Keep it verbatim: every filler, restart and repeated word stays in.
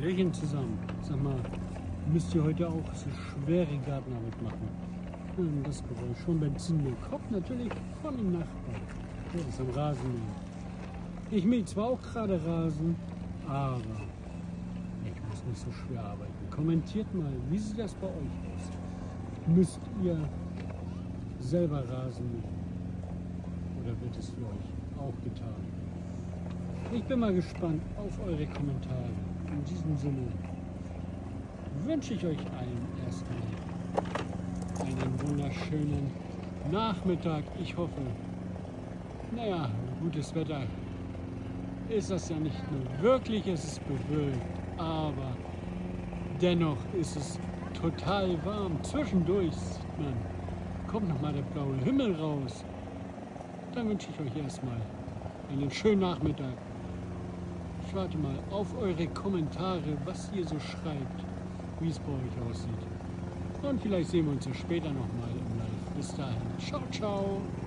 Hallöchen zusammen. Sag mal, müsst ihr heute auch so schwere Gartenarbeit machen? Hm, das Geräusch von Benzin kommt natürlich von dem Nachbarn. Der ist am Rasenmähen. Ich mähe zwar auch gerade Rasen, aber ich muss nicht so schwer arbeiten. Kommentiert mal, wie sieht das bei euch aus? Müsst ihr selber Rasen mähen? Oder wird es für euch auch getan? Ich bin mal gespannt auf eure Kommentare. In diesem Sinne wünsche ich euch allen erstmal einen wunderschönen Nachmittag. Ich hoffe, naja, gutes Wetter ist das ja nicht nur wirklich, es ist bewölkt, aber dennoch ist es total warm. Zwischendurch sieht man, kommt nochmal der blaue Himmel raus. Dann wünsche ich euch erstmal einen schönen Nachmittag. Ich warte mal auf eure Kommentare, was ihr so schreibt, wie es bei euch aussieht. Und vielleicht sehen wir uns ja später nochmal im Live. Bis dahin. Ciao, ciao.